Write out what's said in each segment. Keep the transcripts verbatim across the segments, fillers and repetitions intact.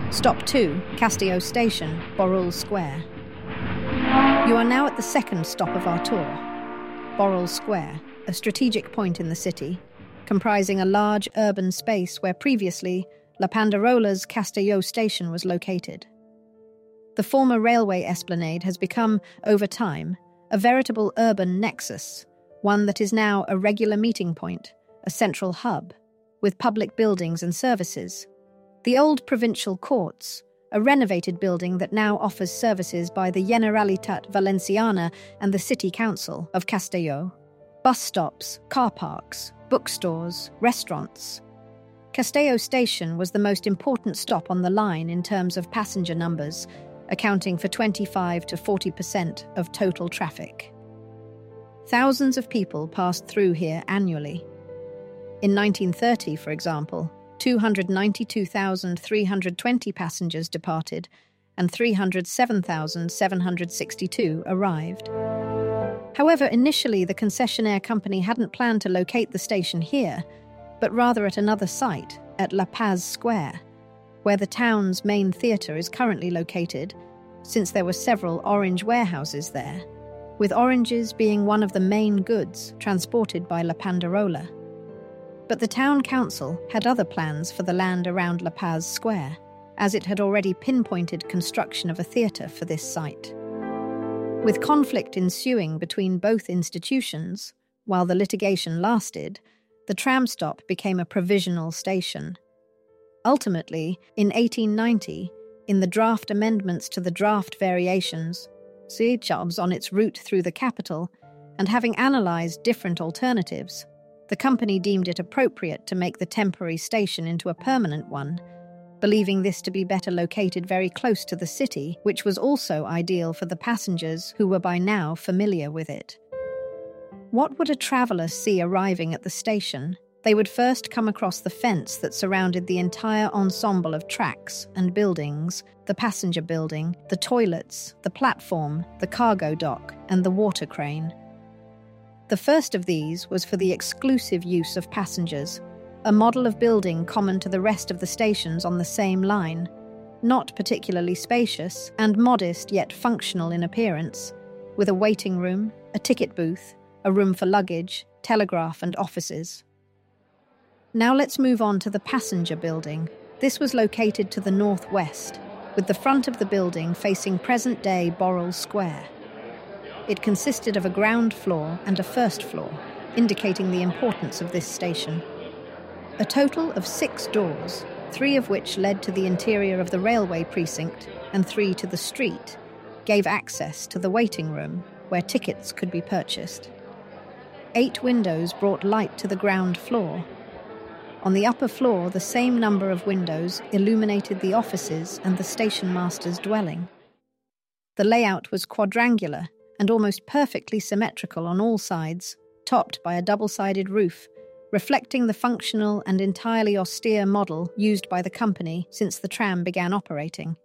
Stop two, Castillo Station, Borrell Square. You are now at the second stop of our tour, Borrell Square, a strategic point in the city, comprising a large urban space where previously La Panderola's Castillo Station was located. The former railway esplanade has become, over time, a veritable urban nexus, one that is now a regular meeting point, a central hub, with public buildings and services. The old provincial courts, a renovated building that now offers services by the Generalitat Valenciana and the City Council of Castelló, bus stops, car parks, bookstores, restaurants. Castelló Station was the most important stop on the line in terms of passenger numbers, accounting for twenty-five to forty percent of total traffic. Thousands of people passed through here annually. In nineteen thirty, for example, two hundred ninety-two thousand three hundred twenty passengers departed and three hundred seven thousand seven hundred sixty-two arrived. However, initially the concessionaire company hadn't planned to locate the station here, but rather at another site, at La Paz Square, where the town's main theatre is currently located, since there were several orange warehouses there, with oranges being one of the main goods transported by La Panderola. But the town council had other plans for the land around La Paz Square, as it had already pinpointed construction of a theatre for this site. With conflict ensuing between both institutions, while the litigation lasted, the tram stop became a provisional station. Ultimately, in eighteen ninety, in the draft amendments to the draft variations, Seychelles on its route through the capital, and having analysed different alternatives, the company deemed it appropriate to make the temporary station into a permanent one, believing this to be better located very close to the city, which was also ideal for the passengers who were by now familiar with it. What would a traveller see arriving at the station? They would first come across the fence that surrounded the entire ensemble of tracks and buildings, the passenger building, the toilets, the platform, the cargo dock, and the water crane. The first of these was for the exclusive use of passengers, a model of building common to the rest of the stations on the same line, not particularly spacious and modest yet functional in appearance, with a waiting room, a ticket booth, a room for luggage, telegraph and offices. Now let's move on to the passenger building. This was located to the northwest, with the front of the building facing present-day Borrell Square. It consisted of a ground floor and a first floor, indicating the importance of this station. A total of six doors, three of which led to the interior of the railway precinct and three to the street, gave access to the waiting room, where tickets could be purchased. Eight windows brought light to the ground floor. On the upper floor, the same number of windows illuminated the offices and the station master's dwelling. The layout was quadrangular and almost perfectly symmetrical on all sides, topped by a double-sided roof, reflecting the functional and entirely austere model used by the company since the tram began operating.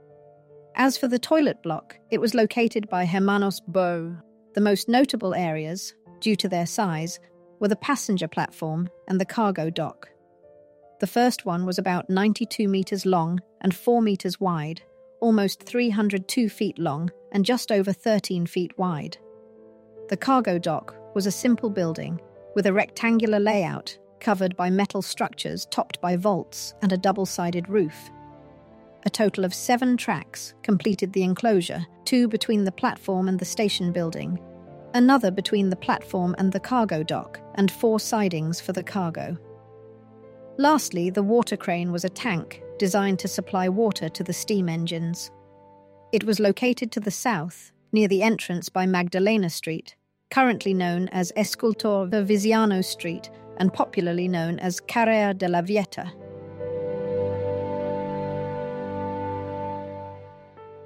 As for the toilet block, it was located by Hermanos Bou. The most notable areas, due to their size, were the passenger platform and the cargo dock. The first one was about ninety-two metres long and four metres wide, almost three hundred two feet long and just over thirteen feet wide. The cargo dock was a simple building with a rectangular layout covered by metal structures topped by vaults and a double-sided roof. A total of seven tracks completed the enclosure, two between the platform and the station building, another between the platform and the cargo dock, and four sidings for the cargo. Lastly, the water crane was a tank designed to supply water to the steam engines. It was located to the south, near the entrance by Magdalena Street, currently known as Escultor Viziano Street and popularly known as Carrera de la Vieta.